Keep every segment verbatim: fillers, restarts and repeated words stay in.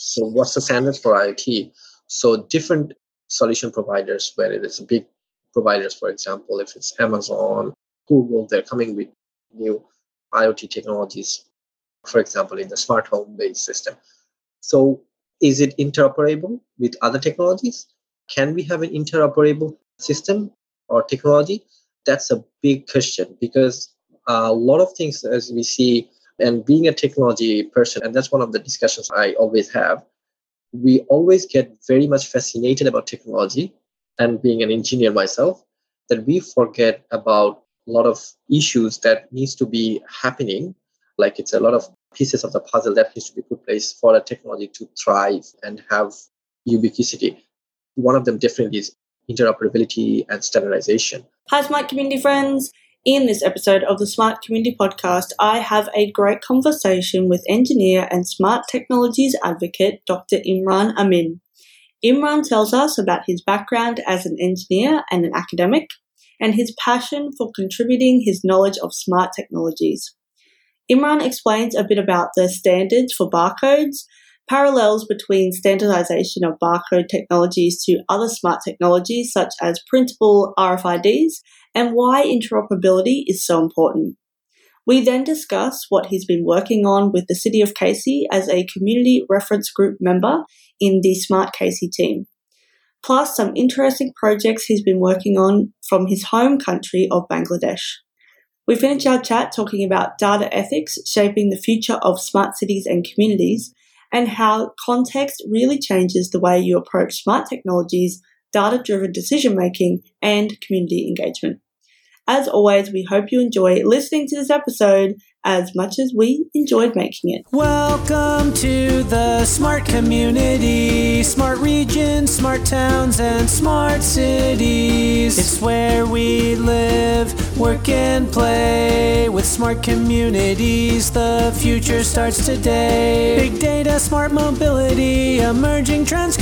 So what's the standards for IoT? So different solution providers, whether it's big providers, for example, if it's Amazon, Google, they're coming with new IoT technologies, for example, in the smart home-based system. So is it interoperable with other technologies? Can we have an interoperable system or technology? That's a big question, because a lot of things, as we see, and being a technology person, and that's one of the discussions I always have, we always get very much fascinated about technology, and being an engineer myself, that we forget about a lot of issues that needs to be happening. Like it's a lot of pieces of the puzzle that needs to be put place for a technology to thrive and have ubiquity. One of them definitely is interoperability and standardization. Hi, Smart Community friends. In this episode of the Smart Community Podcast, I have a great conversation with engineer and smart technologies advocate, Doctor Imran Amin. Imran tells us about his background as an engineer and an academic, and his passion for contributing his knowledge of smart technologies. Imran explains a bit about the standards for barcodes, parallels between standardization of barcode technologies to other smart technologies such as printable R F I Ds, and why interoperability is so important. We then discuss what he's been working on with the City of Casey as a community reference group member in the Smart Casey team, plus some interesting projects he's been working on from his home country of Bangladesh. We finish our chat talking about data ethics shaping the future of smart cities and communities, and how context really changes the way you approach smart technologies, data-driven decision-making, and community engagement. As always, we hope you enjoy listening to this episode as much as we enjoyed making it. Welcome to the smart community, smart regions, smart towns, and smart cities. It's where we live, work, and play. With smart communities, the future starts today. Big data, smart mobility, emerging trends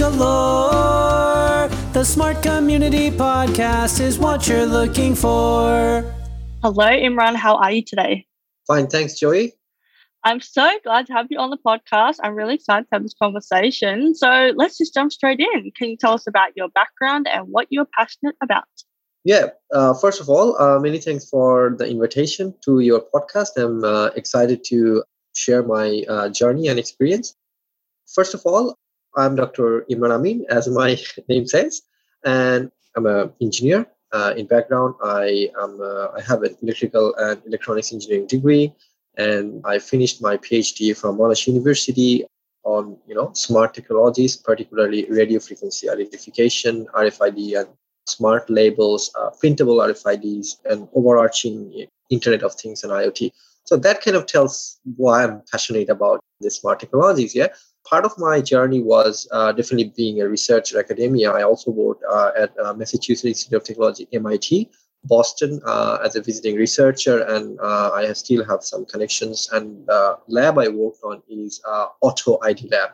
galore. The Smart Community Podcast is what you're looking for. Hello, Imran. How are you today? Fine, thanks, Joey. I'm so glad to have you on the podcast. I'm really excited to have this conversation. So let's just jump straight in. Can you tell us about your background and what you're passionate about? Yeah, uh, first of all, uh, many thanks for the invitation to your podcast. I'm uh, excited to share my uh, journey and experience. First of all, I'm Doctor Imran Amin, as my name says, and I'm an engineer. Uh, in background, I am uh, I have an electrical and electronics engineering degree, and I finished my PhD from Monash University on you know smart technologies, particularly radio frequency identification, R F I D, and smart labels, uh, printable R F I Ds, and overarching Internet of Things and IoT. So that kind of tells why I'm passionate about the smart technologies. Yeah. Part of my journey was uh, definitely being a researcher academia. I also worked uh, at uh, Massachusetts Institute of Technology, M I T, Boston, uh, as a visiting researcher, and uh, I still have some connections. And the lab I worked on is uh, Auto I D Lab.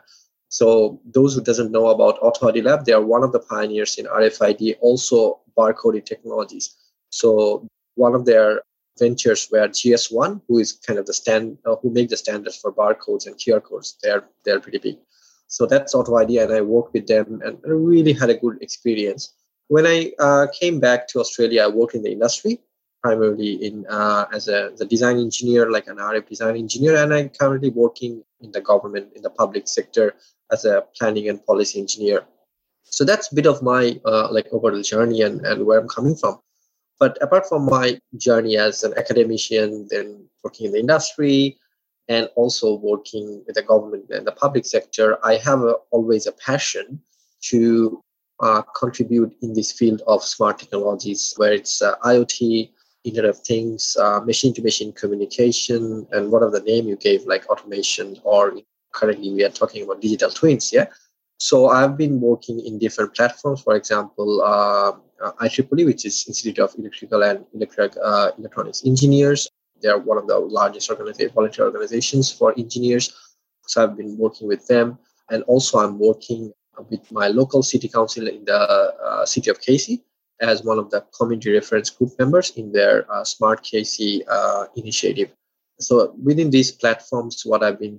So those who doesn't know about Auto I D Lab, they are one of the pioneers in R F I D, also barcoding technologies. So one of their ventures where G S one, who is kind of the stand, uh, who make the standards for barcodes and Q R codes, they're they're pretty big. So that's Auto I D, and I worked with them and really had a good experience. When I uh, came back to Australia, I worked in the industry, primarily in uh, as a the design engineer, like an R F design engineer, and I'm currently working in the government, in the public sector, as a planning and policy engineer. So that's a bit of my uh, like overall journey and, and where I'm coming from. But apart from my journey as an academician, then working in the industry, and also working with the government and the public sector, I have a, always a passion to uh, contribute in this field of smart technologies, where it's uh, IoT, Internet of Things, uh, machine-to-machine communication, and whatever the name you gave, like automation, or currently we are talking about digital twins, yeah? So I've been working in different platforms. For example, uh, uh, I triple E, which is Institute of Electrical and Electric, uh, Electronics Engineers. They are one of the largest organization, volunteer organizations for engineers. So I've been working with them. And also I'm working with my local city council in the uh, City of Casey as one of the community reference group members in their uh, Smart Casey uh, initiative. So within these platforms, what I've been doing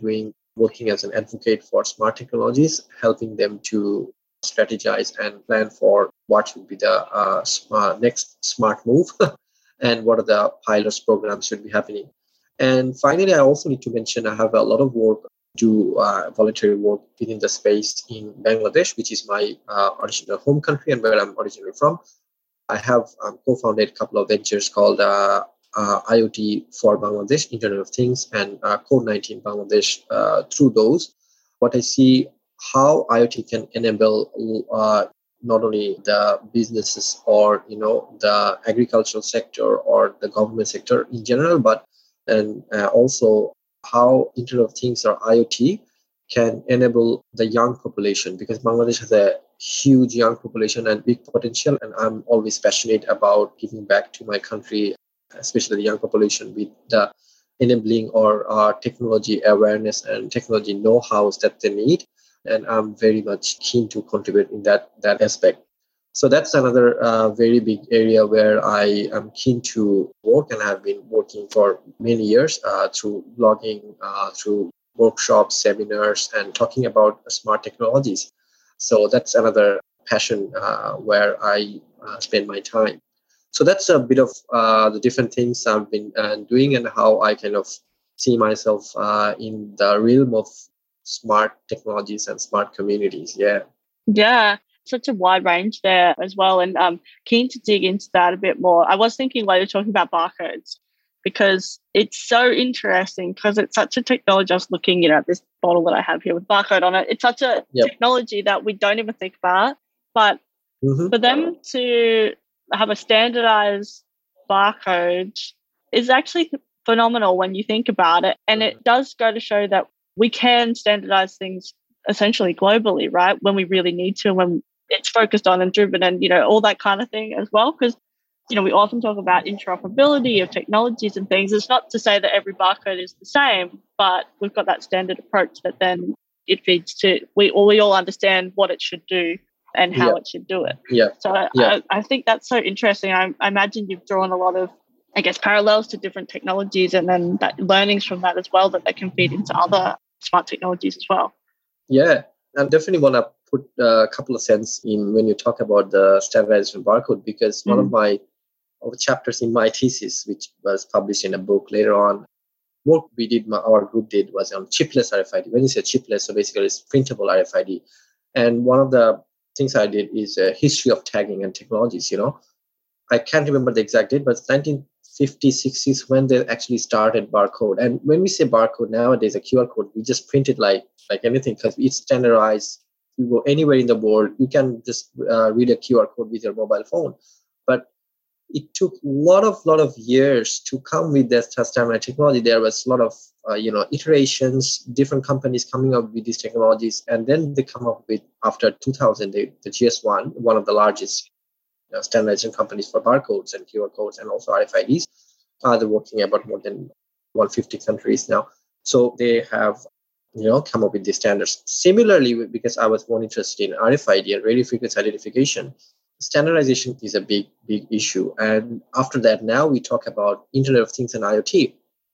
working as an advocate for smart technologies, helping them to strategize and plan for what should be the uh, smart, next smart move and what are the pilots programs should be happening. And finally, I also need to mention I have a lot of work, do uh, voluntary work within the space in Bangladesh, which is my uh, original home country and where I'm originally from. I have um, co-founded a couple of ventures called uh, uh, IoT for Bangladesh, Internet of Things, and uh, Code nineteen Bangladesh. Uh, through those, what I see how IoT can enable uh, not only the businesses or you know the agricultural sector or the government sector in general, but and uh, also how Internet of Things or IoT can enable the young population, because Bangladesh has a huge young population and big potential, and I'm always passionate about giving back to my country, especially the young population, with the enabling or uh, technology awareness and technology know-hows that they need, and I'm very much keen to contribute in that that aspect. So that's another uh, very big area where I am keen to work, and have been working for many years uh, through blogging, uh, through workshops, seminars, and talking about smart technologies. So that's another passion uh, where I uh, spend my time. So that's a bit of uh, the different things I've been uh, doing and how I kind of see myself uh, in the realm of smart technologies and smart communities. Yeah. Yeah, such a wide range there as well. And I'm keen to dig into that a bit more. I was thinking while you're talking about barcodes, because it's so interesting because it's such a technology. I was looking, you know, at this bottle that I have here with barcode on it. It's such a yep. technology that we don't even think about. But mm-hmm. for them to have a standardized barcode is actually phenomenal when you think about it. And it does go to show that we can standardize things essentially globally, right? When we really need to, when it's focused on and driven and, you know, all that kind of thing as well. Because, you know, we often talk about interoperability of technologies and things. It's not to say that every barcode is the same, but we've got that standard approach that then it feeds to, we, or we all understand what it should do and how yeah. it should do it. Yeah. So yeah. I, I think that's so interesting. I, I imagine you've drawn a lot of, I guess, parallels to different technologies and then that learnings from that as well that they can feed into other smart technologies as well. Yeah, I definitely want to put a couple of cents in when you talk about the standardization barcode, because mm. one of my of chapters in my thesis, which was published in a book later on, work we did, my, our group did, was on chipless R F I D. When you say chipless, so basically it's printable R F I D. And one of the things I did is a history of tagging and technologies, you know. I can't remember the exact date, but it's nineteen fifties, sixties when they actually started barcode. And when we say barcode nowadays, a Q R code, we just print it like, like anything because it's standardized. You go anywhere in the world, you can just uh, read a Q R code with your mobile phone. But it took a lot of lot of years to come with this standardized technology. There was a lot of uh, you know iterations, different companies coming up with these technologies, and then they come up with after two thousand, they, the G S one, one of the largest you know, standardization companies for barcodes and Q R codes and also R F I Ds. Uh, they're working about more than one hundred fifty countries now. So they have you know come up with these standards. Similarly, because I was more interested in R F I D and radio frequency identification, standardization is a big, big issue. And after that, now we talk about Internet of Things and IoT.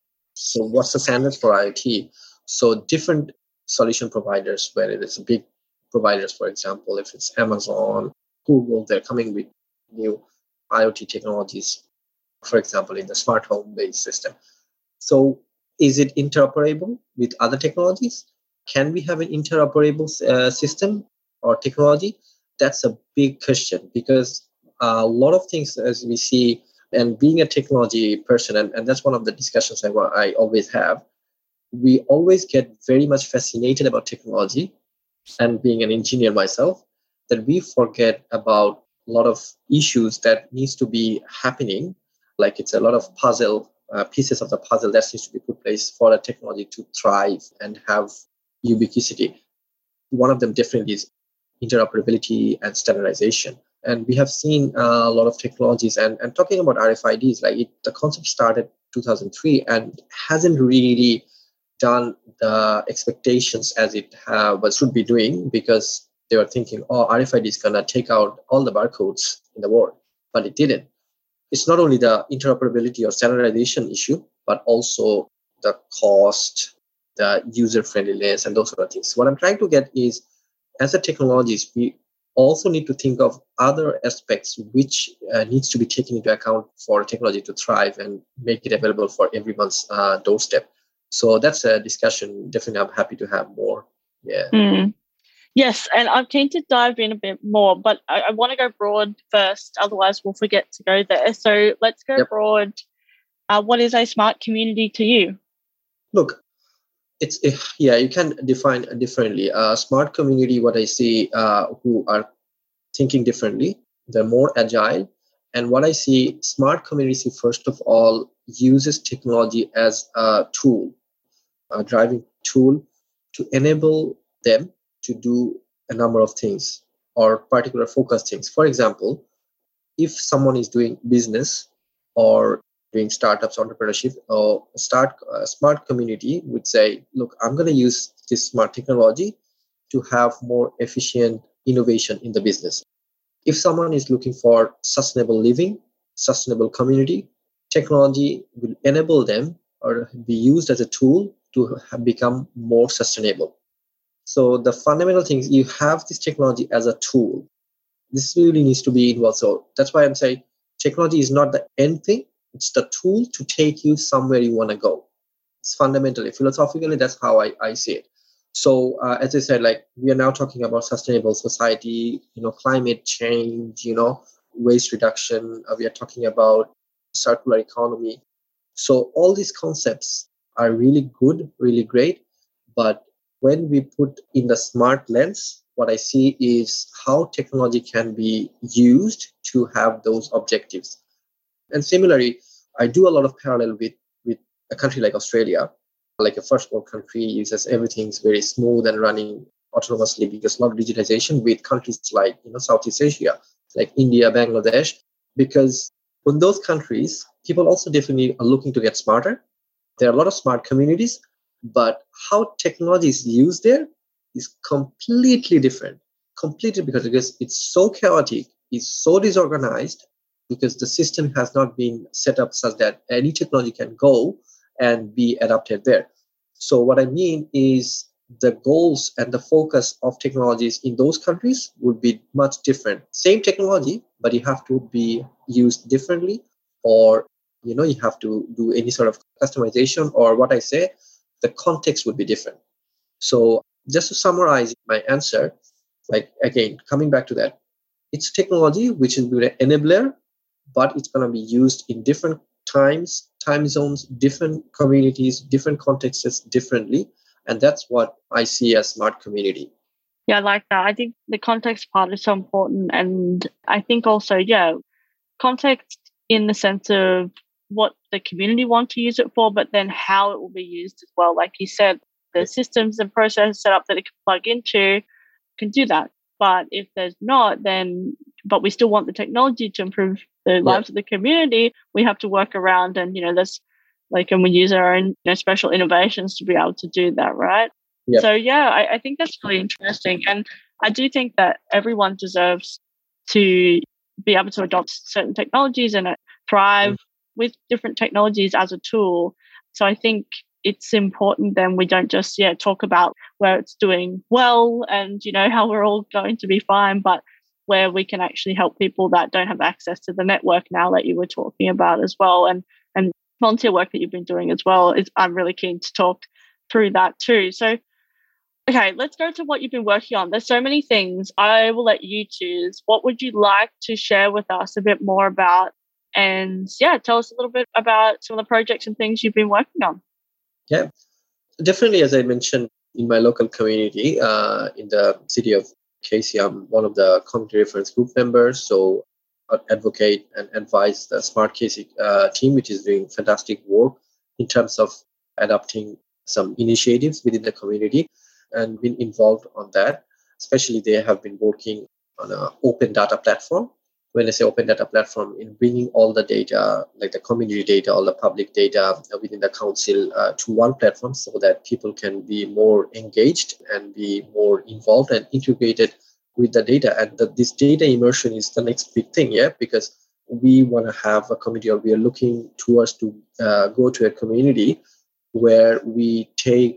So what's the standards for IoT? So different solution providers, whether it's big providers, for example, if it's Amazon, Google, they're coming with new IoT technologies, for example, in the smart home-based system. So is it interoperable with other technologies? Can we have an interoperable uh, system or technology? That's a big question, because uh, a lot of things, as we see, and being a technology person, and, and that's one of the discussions I, I always have, we always get very much fascinated about technology, and being an engineer myself, that we forget about a lot of issues that needs to be happening. Like it's a lot of puzzle, uh, pieces of the puzzle that needs to be put in place for a technology to thrive and have ubiquity. One of them definitely is interoperability and standardization. And we have seen uh, a lot of technologies, and, and talking about R F I Ds, like it, the concept started two thousand three and hasn't really done the expectations as it uh, was should be doing, because they were thinking, oh, R F I D is going to take out all the barcodes in the world, but it didn't. It's not only the interoperability or standardization issue, but also the cost, the user friendliness and those sort of things. What I'm trying to get is, as a technologist, we also need to think of other aspects which uh, needs to be taken into account for technology to thrive and make it available for everyone's uh, doorstep. So that's a discussion. Definitely, I'm happy to have more. Yeah. Mm. Yes, and I'm keen to dive in a bit more, but I, I want to go broad first. Otherwise, we'll forget to go there. So let's go yep. broad. Uh, what is a smart community to you? Look, it's yeah, you can define differently. A uh, smart community, what I see, uh, who are thinking differently, they're more agile. And what I see, smart community, first of all, uses technology as a tool, a driving tool to enable them to do a number of things or particular focus things. For example, if someone is doing business or doing startups, entrepreneurship, or start a smart community would say, look, I'm going to use this smart technology to have more efficient innovation in the business. If someone is looking for sustainable living, sustainable community, technology will enable them or be used as a tool to become more sustainable. So the fundamental things, you have this technology as a tool. This really needs to be involved. So that's why I'm saying technology is not the end thing. It's the tool to take you somewhere you want to go. It's fundamentally, philosophically, that's how I, I see it. So uh, as I said, like we are now talking about sustainable society, you know, climate change, you know, waste reduction. Uh, we are talking about circular economy. So all these concepts are really good, really great. But when we put in the smart lens, what I see is how technology can be used to have those objectives. And similarly, I do a lot of parallel with, with a country like Australia, like a first world country, uses everything's very smooth and running autonomously because a lot of digitization with countries like, you know, Southeast Asia, like India, Bangladesh, because in those countries, people also definitely are looking to get smarter. There are a lot of smart communities, but how technology is used there is completely different, completely because, because it's so chaotic, it's so disorganized, because the system has not been set up such that any technology can go and be adapted there. So what I mean is the goals and the focus of technologies in those countries would be much different. Same technology, but you have to be used differently, or you know, you have to do any sort of customization, or what I say, the context would be different. So just to summarize my answer, like again, coming back to that, it's technology which is an enabler, but it's going to be used in different times, time zones, different communities, different contexts differently. And that's what I see as smart community. Yeah, I like that. I think the context part is so important. And I think also, yeah, context in the sense of what the community want to use it for, but then how it will be used as well. Like you said, the systems and processes set up that it can plug into can do that. But if there's not, then, but we still want the technology to improve the lives yeah. of the community, we have to work around and, you know, there's like, and we use our own, you know, special innovations to be able to do that, right? Yep. So, yeah, I, I think that's really interesting. And I do think that everyone deserves to be able to adopt certain technologies and thrive mm. with different technologies as a tool. So I think it's important then we don't just, yeah, talk about where it's doing well and, you know, how we're all going to be fine, but where we can actually help people that don't have access to the network now that you were talking about as well. And, and volunteer work that you've been doing as well. Is, I'm really keen to talk through that too. So, okay, let's go to what you've been working on. There's so many things. I will let you choose. What would you like to share with us a bit more about? And yeah, tell us a little bit about some of the projects and things you've been working on. Yeah, definitely. As I mentioned, in my local community, uh, in the city of K C, I'm one of the community reference group members. So I advocate and advise the Smart K C uh, team, which is doing fantastic work in terms of adopting some initiatives within the community and been involved on that. Especially they have been working on an open data platform. When I say open data platform, in bringing all the data, like the community data, all the public data within the council uh, to one platform so that people can be more engaged and be more involved and integrated with the data. And the, this data immersion is the next big thing, yeah, because we want to have a community, or we are looking towards to uh, go to a community where we take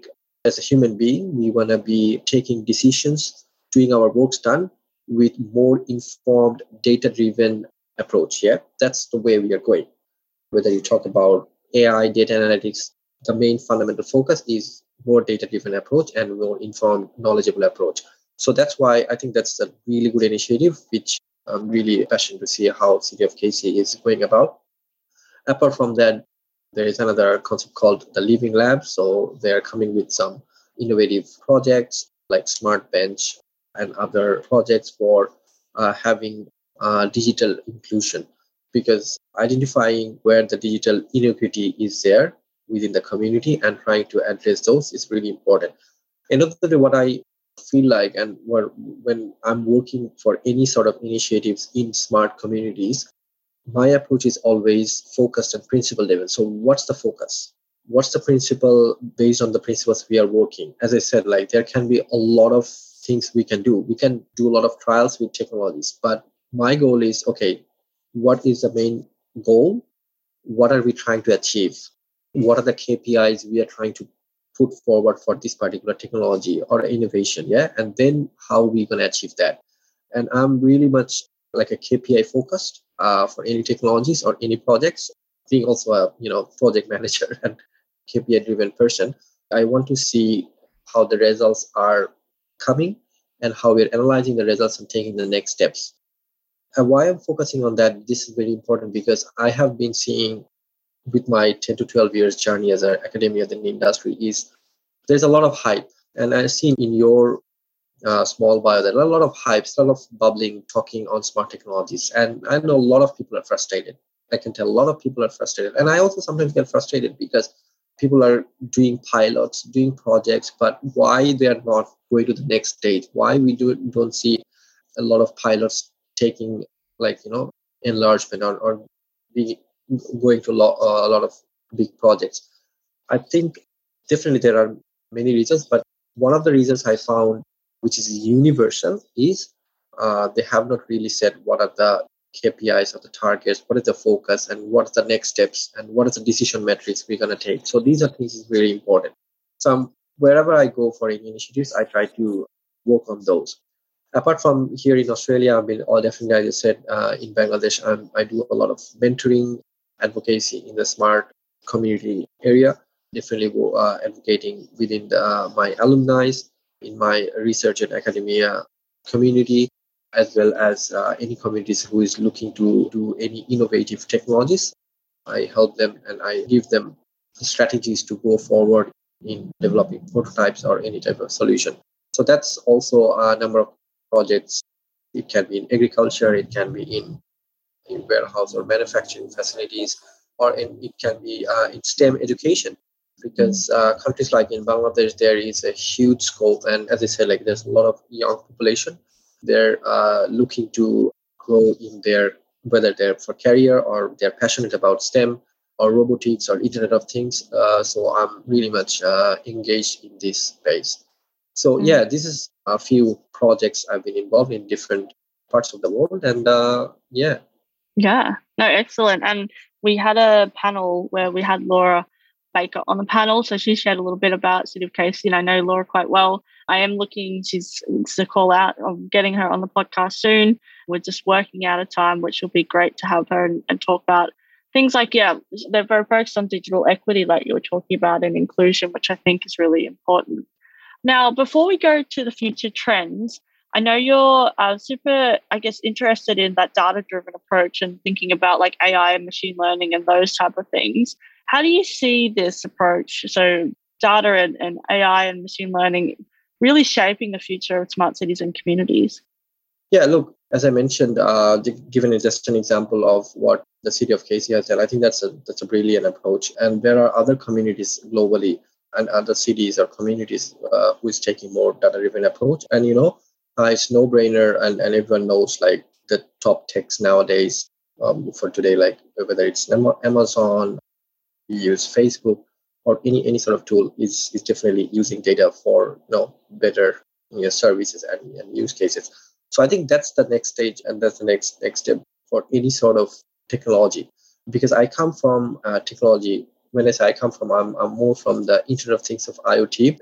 as a human being, we want to be taking decisions, doing our works done with more informed, data-driven approach. Yeah, that's the way we are going. Whether you talk about A I, data analytics, the main fundamental focus is more data-driven approach and more informed, knowledgeable approach. So that's why I think that's a really good initiative, which I'm really passionate to see how City of K C is going about. Apart from that, there is another concept called the Living Lab. So they're coming with some innovative projects like Smart Bench and other projects for uh, having uh, digital inclusion, because identifying where the digital inequity is there within the community and trying to address those is really important. Another what I feel like, and what, when I'm working for any sort of initiatives in smart communities, my approach is always focused and principle driven. So what's the focus? What's the principle? Based on the principles we are working? As I said, like there can be a lot of things we can do. We can do a lot of trials with technologies, but my goal is, okay, what is the main goal? What are we trying to achieve? What are the K P Is we are trying to put forward for this particular technology or innovation? Yeah. And then how are we going to achieve that? And I'm really much like a K P I focused uh, for any technologies or any projects. Being also a you know project manager and K P I driven person, I want to see how the results are coming and how we're analyzing the results and taking the next steps. And why I'm focusing on that, this is very important because I have been seeing with my ten to twelve years journey as an academia in the industry is there's a lot of hype. And I've seen in your uh, small bio that a lot of hypes, a lot of bubbling, talking on smart technologies. And I know a lot of people are frustrated. I can tell a lot of people are frustrated. And I also sometimes get frustrated because people are doing pilots, doing projects, but why they are not going to the next stage? Why we do, don't see a lot of pilots taking like, you know, enlargement or, or be going to lo- uh, a lot of big projects? I think definitely there are many reasons, but one of the reasons I found, which is universal, is uh, they have not really said what are the K P Is or the targets, what is the focus, and what are the next steps, and what is the decision metrics we're going to take. So these are things is very important. So um, wherever I go for any initiatives, I try to work on those. Apart from here in Australia, I've been all definitely, as I said, uh, in Bangladesh, I'm, I do a lot of mentoring, advocacy in the smart community area. Definitely go uh, advocating within the, uh, my alumni, in my research and academia community, as well as uh, any communities who is looking to do any innovative technologies. I help them and I give them strategies to go forward in developing prototypes or any type of solution. So that's also a number of projects. It can be in agriculture, it can be in, in warehouse or manufacturing facilities, or in, it can be uh, in STEM education. Because uh, countries like in Bangladesh, there is a huge scope. And as I said, like there's a lot of young population. They're uh, looking to grow in their, whether they're for career or they're passionate about STEM or robotics or Internet of Things. Uh, so I'm really much uh, engaged in this space. So yeah, this is a few projects I've been involved in different parts of the world. And uh, yeah. Yeah, no, excellent. And we had a panel where we had Laura Baker on the panel. So she shared a little bit about City of K C, and I know Laura quite well. I am looking, she's it's a call out of getting her on the podcast soon. We're just working out a time, which will be great to have her and, and talk about things like, yeah, they're very focused on digital equity, like you were talking about, and inclusion, which I think is really important. Now, before we go to the future trends, I know you're uh, super, I guess, interested in that data-driven approach and thinking about like A I and machine learning and those type of things. How do you see this approach? So data and, and A I and machine learning really shaping the future of smart cities and communities? Yeah, look, as I mentioned, uh, given just an example of what the City of K C has done, I think that's a that's a brilliant approach. And there are other communities globally and other cities or communities uh, who is taking more data-driven approach. And, you know, uh, it's no-brainer, and, and everyone knows like the top techs nowadays um, for today, like whether it's Amazon, we use Facebook, or any any sort of tool is is definitely using data for you know better you know, services and, and use cases. So I think that's the next stage, and that's the next next step for any sort of technology. Because I come from uh, technology. When I say I come from, I'm, I'm more from the Internet of Things of IoT.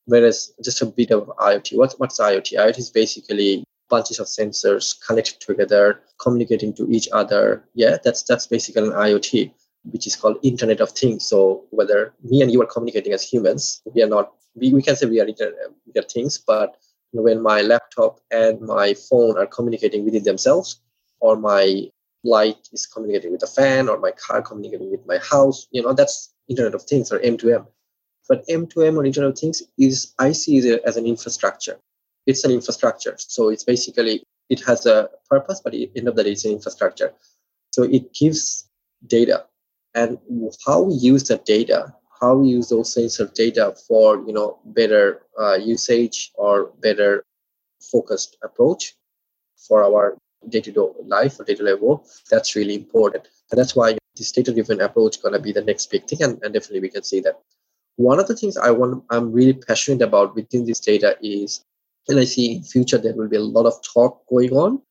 Whereas just a bit of IoT. What's what's IoT? IoT is basically bunches of sensors connected together, communicating to each other. Yeah, that's that's basically an IoT, which is called Internet of Things. So whether me and you are communicating as humans, we are not. We, we can say we are Internet of Things, but when my laptop and my phone are communicating within themselves, or my light is communicating with a fan, or my car communicating with my house, you know, that's Internet of Things or M two M. But M two M or Internet of Things is, I see it as an infrastructure. It's an infrastructure. So it's basically, it has a purpose, but at the end of the day, it's an infrastructure. So it gives data. And how we use that data, how we use those sensor data for, you know, better uh, usage or better focused approach for our day-to-day life or day-to-day work, that's really important. And that's why this data-driven approach is going to be the next big thing. And, and definitely we can see that. One of the things I want, I'm really passionate about within this data is, and I see in future there will be a lot of talk going on,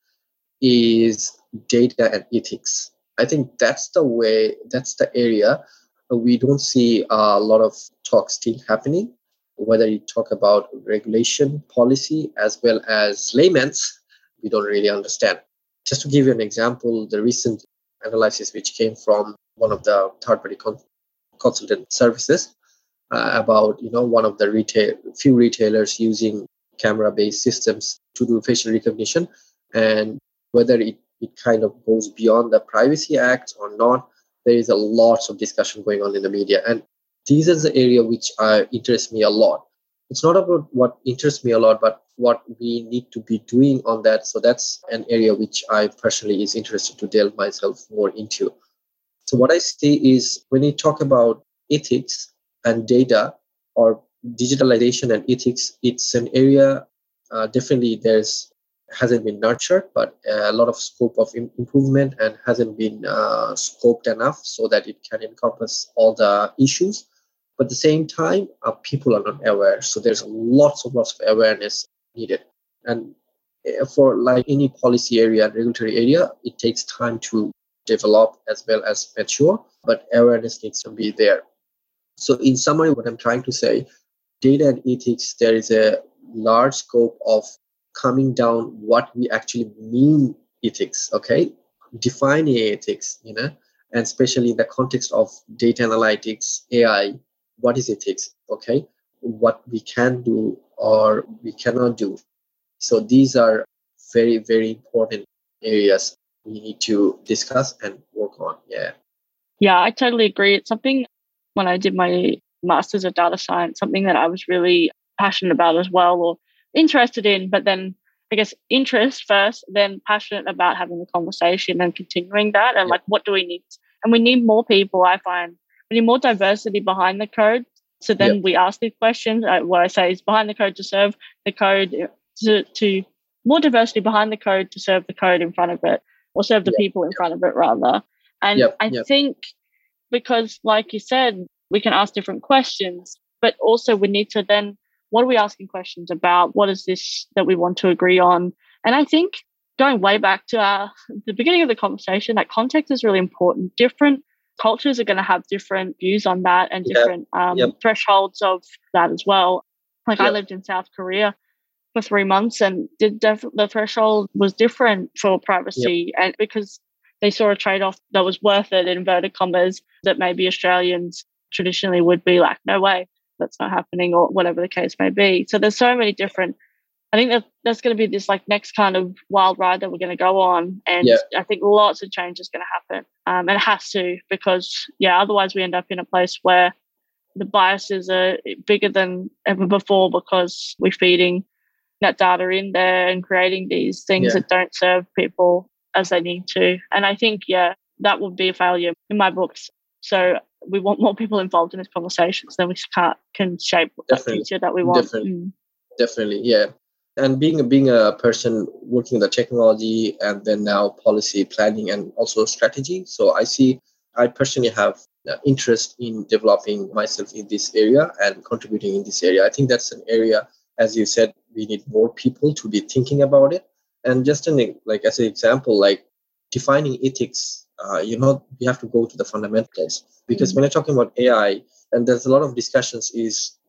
is data and ethics. I think that's the way, that's the area we don't see a lot of talk still happening, whether you talk about regulation, policy, as well as layman's, we don't really understand. Just to give you an example, the recent analysis which came from one of the third-party con- consultant services uh, about, you know, one of the retail, few retailers using camera-based systems to do facial recognition, and whether it, it kind of goes beyond the Privacy Act or not. There is a lot of discussion going on in the media, and these are the area which uh, interest me a lot. It's not about what interests me a lot, but what we need to be doing on that. So that's an area which I personally is interested to delve myself more into. So what I say is, when you talk about ethics and data or digitalization and ethics, it's an area uh, definitely there's hasn't been nurtured, but a lot of scope of improvement and hasn't been uh, scoped enough so that it can encompass all the issues. But at the same time, uh, people are not aware. So there's lots of lots of awareness needed. And for like any policy area and regulatory area, it takes time to develop as well as mature, but awareness needs to be there. So in summary, what I'm trying to say, data and ethics, there is a large scope of coming down what we actually mean ethics, okay? Defining ethics, you know, and especially in the context of data analytics, A I, what is ethics, okay? What we can do or we cannot do. So these are very, very important areas we need to discuss and work on, yeah. Yeah, I totally agree. It's something, when I did my Masters of Data Science, something that I was really passionate about as well, or interested in, but then I guess interest first, then passionate about having the conversation and continuing that. And yeah. like, what do we need? And we need more people, I find. We need more diversity behind the code. So then yeah. we ask these questions. Uh, what I say is behind the code to serve the code, to, to more diversity behind the code to serve the code in front of it, or serve the yeah. people in front of it, rather. And yeah. I yeah. think because, like you said, we can ask different questions, but also we need to then, what are we asking questions about? What is this that we want to agree on? And I think going way back to our, the beginning of the conversation, that context is really important. Different cultures are going to have different views on that and different yep. Um, yep. thresholds of that as well. Like yep. I lived in South Korea for three months and did def- the threshold was different for privacy, yep. and because they saw a trade-off that was worth it, in inverted commas, that maybe Australians traditionally would be like, no way, that's not happening, or whatever the case may be. So there's so many different, I think that that's going to be this like next kind of wild ride that we're going to go on. And yeah. I think lots of change is going to happen. Um, and it has to, because yeah, otherwise we end up in a place where the biases are bigger than ever before, because we're feeding that data in there and creating these things yeah. that don't serve people as they need to. And I think, yeah, that would be a failure in my books. So we want more people involved in these conversations, then we can can shape that future that we want. Definitely, mm. definitely, yeah. And being being a person working in the technology and then now policy planning and also strategy, so I see, I personally have interest in developing myself in this area and contributing in this area. I think that's an area, as you said, we need more people to be thinking about it. And just an, like as an example, like defining ethics, uh, you know, we have to go to the fundamentals, because mm-hmm. when you're talking about A I, and there's a lot of discussions, is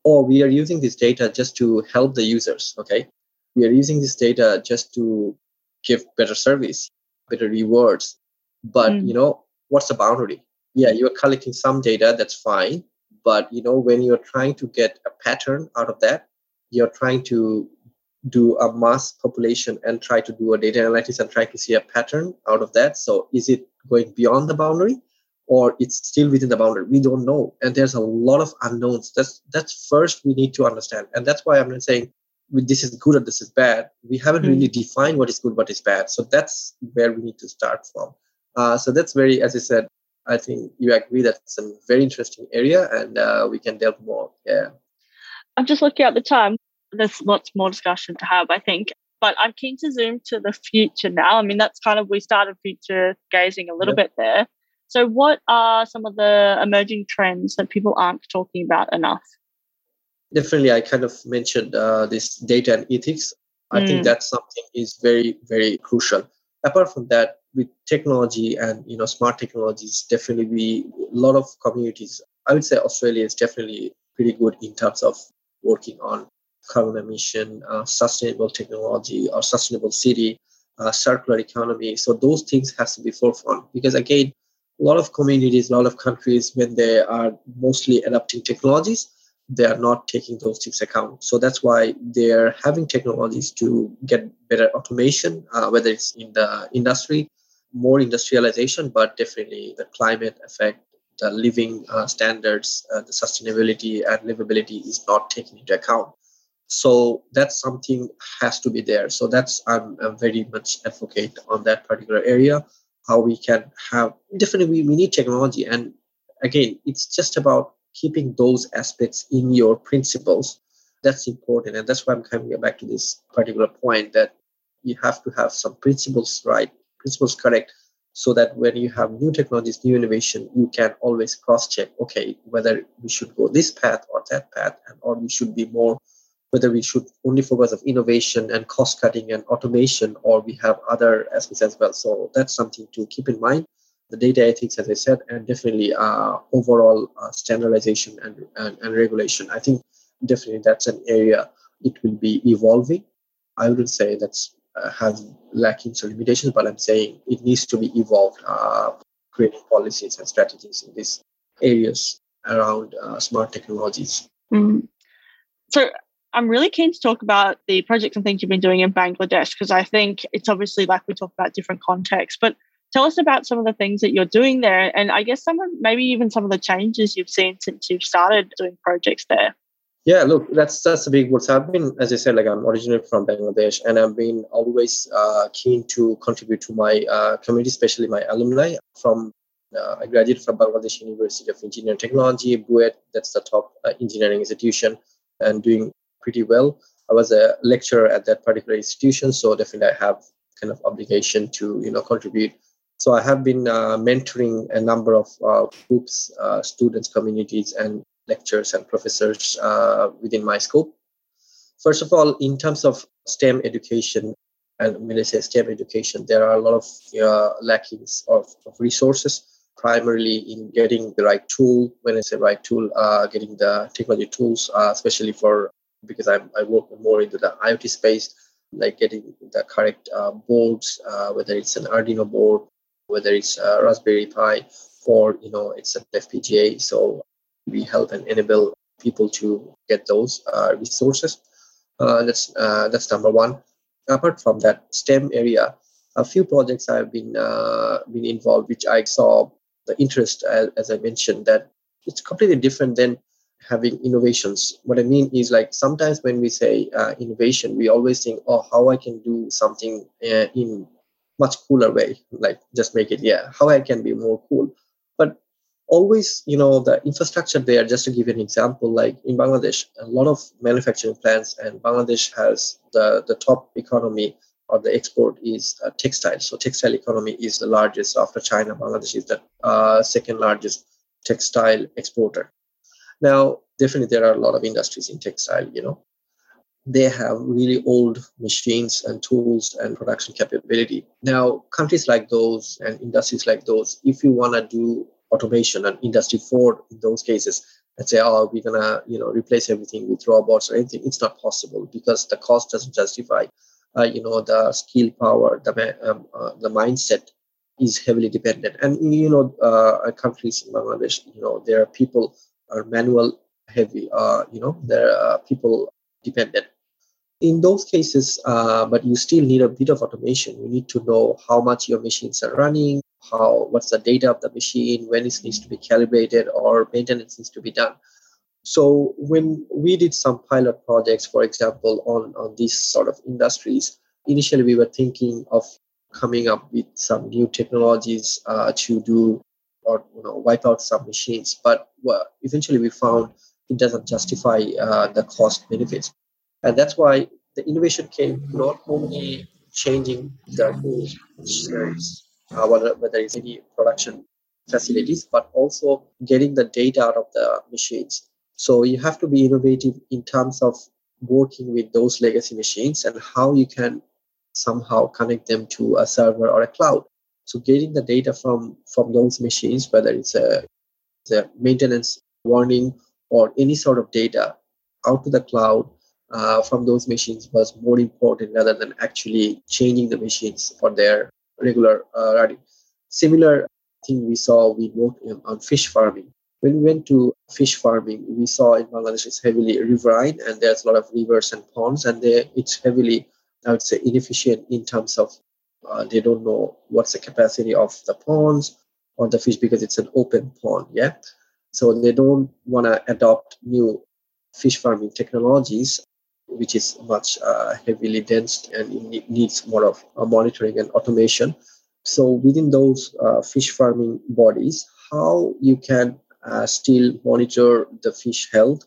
oh, we are using this data just to help the users. Okay. We are using this data just to give better service, better rewards. But, Mm. you know, what's the boundary? Yeah, you're collecting some data, that's fine. But, you know, when you're trying to get a pattern out of that, you're trying to do a mass population and try to do a data analytics and try to see a pattern out of that. So is it going beyond the boundary or it's still within the boundary? We don't know. And there's a lot of unknowns. That's that's first we need to understand. And that's why I'm not saying this is good or this is bad. We haven't Mm. really defined what is good, what is bad. So that's where we need to start from. Uh, so that's very, as I said, I think you agree that's a very interesting area and uh, we can delve more. Yeah. I'm just looking at the time. There's lots more discussion to have, I think. But I'm keen to zoom to the future now. I mean, that's kind of, we started future gazing a little Yep. bit there. So what are some of the emerging trends that people aren't talking about enough? Definitely, I kind of mentioned uh, this data and ethics. I Mm. think that's something is very, very crucial. Apart from that, with technology and you know smart technologies, definitely we a lot of communities. I would say Australia is definitely pretty good in terms of working on carbon emission, uh, sustainable technology, or sustainable city, uh, circular economy. So those things has to be forefront because again, a lot of communities, a lot of countries, when they are mostly adopting technologies, they are not taking those things account. So that's why they're having technologies to get better automation, uh, whether it's in the industry, more industrialization, but definitely the climate effect, the living uh, standards, uh, the sustainability and livability is not taken into account. So that's something has to be there. So that's I'm, I'm very much advocate on that particular area. How we can have definitely we, we need technology, and again, it's just about keeping those aspects in your principles. That's important, and that's why I'm coming back to this particular point that you have to have some principles right, principles correct, so that when you have new technologies, new innovation, you can always cross-check. Okay, whether we should go this path or that path, and or we should be more whether we should only focus on innovation and cost cutting and automation, or we have other aspects as well. So that's something to keep in mind. The data ethics, as I said, and definitely uh, overall uh, standardization and, and, and regulation. I think definitely that's an area it will be evolving. I wouldn't say that's uh, has lacking some limitations, but I'm saying it needs to be evolved, uh, creating policies and strategies in these areas around uh, smart technologies. Mm. So I'm really keen to talk about the projects and things you've been doing in Bangladesh, because I think it's obviously like we talk about different contexts, but tell us about some of the things that you're doing there. And I guess some of, maybe even some of the changes you've seen since you've started doing projects there. Yeah, look, that's that's a big word. So I've been, as I said, like I'm originally from Bangladesh, and I've been always uh, keen to contribute to my uh, community, especially my alumni. From uh, I graduated from Bangladesh University of Engineering and Technology, B U E T. That's the top uh, engineering institution, and doing pretty well. I was a lecturer at that particular institution, so definitely I have kind of obligation to you know contribute. So I have been uh, mentoring a number of uh, groups, uh, students, communities, and lecturers and professors uh, within my scope. First of all, in terms of STEM education, and when I say STEM education, there are a lot of uh, lackings of, of resources, primarily in getting the right tool. When I say right tool, uh, getting the technology tools, uh, especially for, because I'm, I work more into the IoT space, like getting the correct uh, boards, uh, whether it's an Arduino board, whether it's a Raspberry Pi, or, you know, it's an F P G A. So we help and enable people to get those uh, resources. Uh, that's uh, that's number one. Apart from that STEM area, a few projects I've been uh, been involved, which I saw the interest, as, as I mentioned, that it's completely different than having innovations. What I mean is, like, sometimes when we say uh, innovation, we always think, oh, how I can do something uh, in much cooler way, like just make it, yeah, how I can be more cool. But always, you know, the infrastructure there, just to give you an example, like in Bangladesh, a lot of manufacturing plants, and Bangladesh has the, the top economy or the export is uh, textile. So textile economy is the largest after China. Bangladesh is the uh, second largest textile exporter. Now, definitely there are a lot of industries in textile, you know. They have really old machines and tools and production capability. Now, countries like those and industries like those, if you want to do automation and industry four in those cases, and say, oh, we're gonna, you know, replace everything with robots or anything. It's not possible because the cost doesn't justify. Uh, you know, the skill power, the ma- um, uh, the mindset is heavily dependent. And you know, uh, countries in Bangladesh, you know, there are people are manual heavy. Uh, you know, there are people dependent. In those cases, uh, but you still need a bit of automation. You need to know how much your machines are running, how what's the data of the machine, when it needs to be calibrated or maintenance needs to be done. So when we did some pilot projects, for example, on, on these sort of industries, initially we were thinking of coming up with some new technologies uh, to do or you know wipe out some machines. But well, eventually we found it doesn't justify uh, the cost benefits. And that's why the innovation came not only changing the rules, uh, whether, whether it's any production facilities, but also getting the data out of the machines. So you have to be innovative in terms of working with those legacy machines and how you can somehow connect them to a server or a cloud. So getting the data from from those machines, whether it's a, it's a maintenance warning or any sort of data out to the cloud uh, from those machines was more important rather than actually changing the machines for their regular uh, running. Similar thing we saw we worked in, on fish farming. When we went to fish farming, we saw in Bangladesh it's heavily riverine and there's a lot of rivers and ponds, and they, it's heavily, I would say, inefficient in terms of uh, they don't know what's the capacity of the ponds or the fish because it's an open pond. Yeah, so they don't want to adopt new fish farming technologies, which is much uh, heavily dense and it needs more of uh, monitoring and automation. So within those uh, fish farming bodies, how you can uh, still monitor the fish health,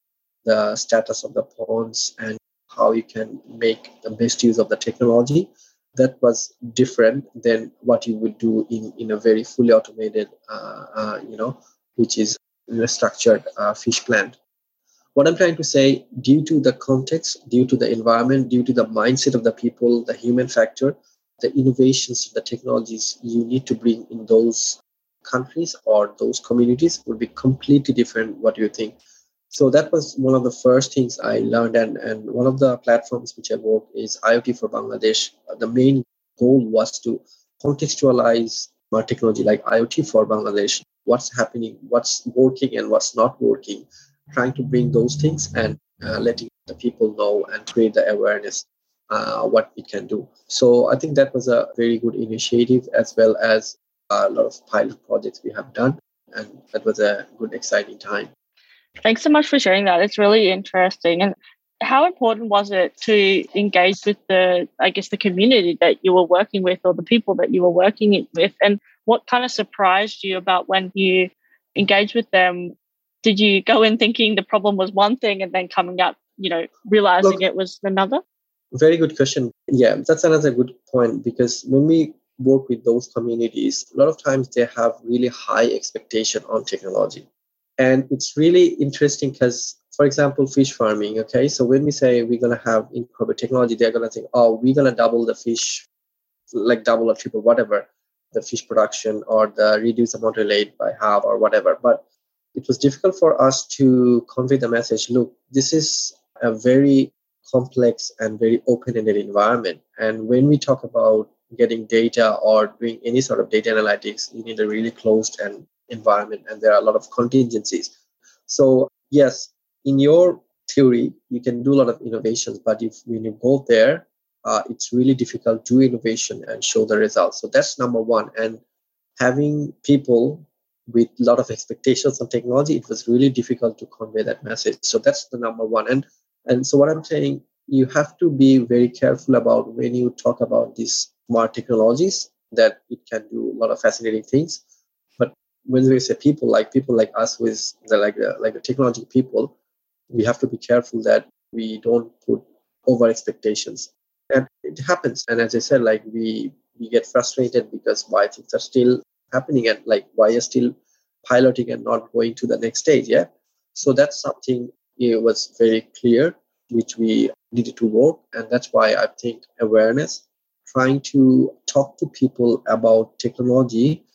the status of the ponds, and how you can make the best use of the technology, that was different than what you would do in, in a very fully automated, uh, uh, you know, which is in a structured uh, fish plant. What I'm trying to say, due to the context, due to the environment, due to the mindset of the people, the human factor, the innovations, the technologies you need to bring in those countries or those communities would be completely different. What do you think? So that was one of the first things I learned. And, and one of the platforms which I worked is IoT for Bangladesh. The main goal was to contextualize our technology like IoT for Bangladesh. What's happening, what's working and what's not working, trying to bring those things and uh, letting the people know and create the awareness uh, what we can do. So I think that was a very good initiative, as well as a lot of pilot projects we have done. And that was a good, exciting time. Thanks so much for sharing that. It's really interesting. And how important was it to engage with the, I guess, the community that you were working with or the people that you were working with? And what kind of surprised you about when you engaged with them? Did you go in thinking the problem was one thing and then coming out, you know, realizing Look, it was another? Very good question. Yeah, that's another good point, because when we work with those communities, a lot of times they have really high expectation on technology. And it's really interesting because, for example, fish farming, okay? So when we say we're going to have incredible technology, they're going to think, oh, we're going to double the fish, like double or triple, whatever, the fish production, or the reduce amount related by half or whatever. But it was difficult for us to convey the message, look, this is a very complex and very open-ended environment. And when we talk about getting data or doing any sort of data analytics, you need a really closed and environment, and there are a lot of contingencies. So yes, in your theory, you can do a lot of innovations, but if when you go there, uh, it's really difficult to do innovation and show the results. So that's number one. And having people with a lot of expectations on technology, it was really difficult to convey that message. So that's the number one. And and so what I'm saying, you have to be very careful about when you talk about these smart technologies, that it can do a lot of fascinating things. But when we say people, like people like us, who is the, like the, like the technology people, we have to be careful that we don't put over expectations. And it happens. And as I said, like we we get frustrated because why things are still happening, and like why are still piloting and not going to the next stage. Yeah. So that's something it was very clear, which we needed to work. And that's why I think awareness, trying to talk to people about technology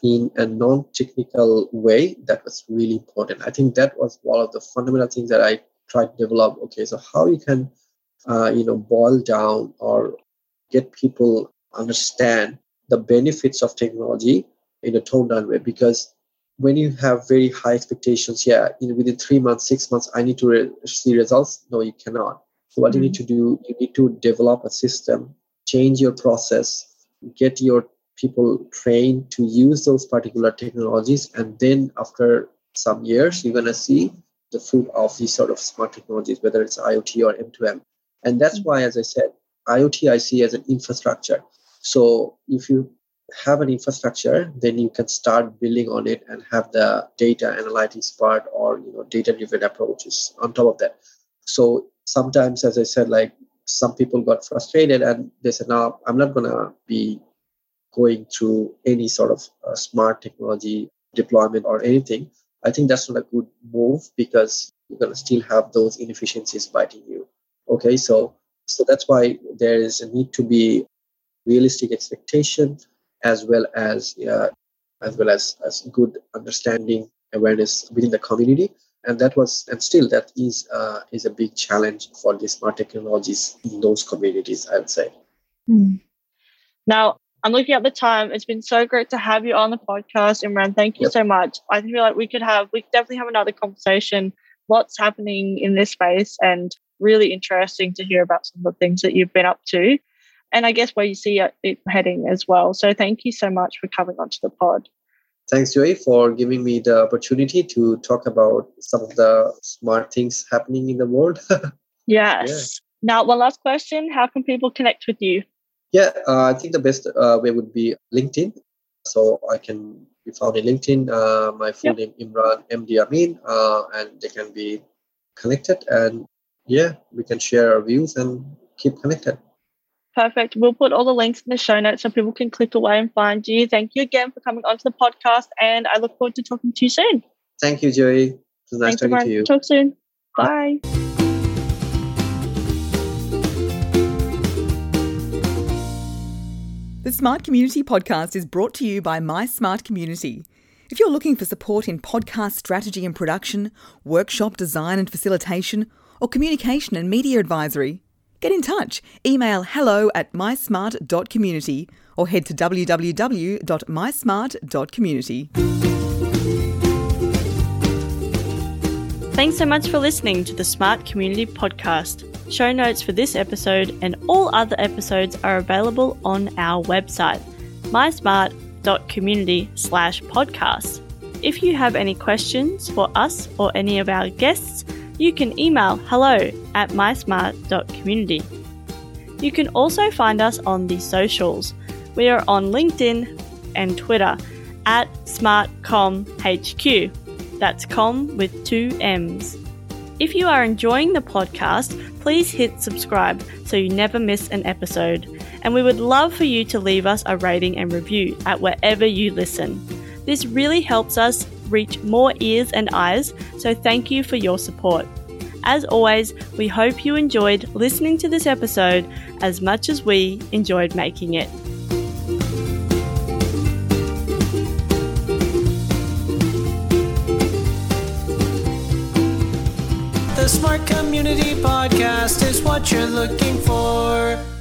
in a non-technical way, that was really important. I think that was one of the fundamental things that I tried to develop. Okay, so how you can, uh, you know, boil down or get people understand the benefits of technology in a toned down way. Because when you have very high expectations, yeah, you know, within three months, six months, I need to re- see results. No, you cannot. So what mm-hmm. you need to do, you need to develop a system, change your process, get your people trained to use those particular technologies, and then after some years, you're going to see the fruit of these sort of smart technologies, whether it's IoT or M two M. And that's mm-hmm. why, as I said, IoT I see as an infrastructure. So if you have an infrastructure, then you can start building on it and have the data analytics part or, you know, data-driven approaches on top of that. So sometimes, as I said, like some people got frustrated and they said, no, I'm not going to be going through any sort of uh, smart technology deployment or anything. I think that's not a good move because you're going to still have those inefficiencies biting you. Okay, so so that's why there is a need to be realistic expectation as well as uh, as well as, as good understanding, awareness within the community. And that was, and still that is uh, is a big challenge for the smart technologies in those communities, I would say. Hmm. Now, I'm looking at the time. It's been so great to have you on the podcast, Imran. Thank you yep. so much. I feel like we could have, we could definitely have another conversation. What's happening in this space, and really interesting to hear about some of the things that you've been up to, and I guess where you see it heading as well. So thank you so much for coming onto the pod. Thanks, Joey, for giving me the opportunity to talk about some of the smart things happening in the world. Yes. Yeah. Now, one last question. How can people connect with you? Yeah, uh, I think the best uh, way would be LinkedIn. So I can be found in LinkedIn. Uh, my full yep. name, Imran M D Amin, uh, and they can be connected. And yeah, we can share our views and keep connected. Perfect. We'll put all the links in the show notes so people can click away and find you. Thank you again for coming onto the podcast, and I look forward to talking to you soon. Thank you, Joey. It was nice Thanks, talking everyone. to you. Talk soon. Bye. The Smart Community Podcast is brought to you by My Smart Community. If you're looking for support in podcast strategy and production, workshop design and facilitation, or communication and media advisory, get in touch. Email hello at mysmart dot community or head to w w w dot my smart dot community. Thanks so much for listening to the Smart Community Podcast. Show notes for this episode and all other episodes are available on our website, mysmart dot community slash podcast. If you have any questions for us or any of our guests, you can email hello at mysmart dot community. You can also find us on the socials. We are on LinkedIn and Twitter at SmartComHQ. That's com with two M's. If you are enjoying the podcast, please hit subscribe so you never miss an episode. And we would love for you to leave us a rating and review at wherever you listen. This really helps us reach more ears and eyes, so thank you for your support. As always, we hope you enjoyed listening to this episode as much as we enjoyed making it. The Smart Community Podcast is what you're looking for.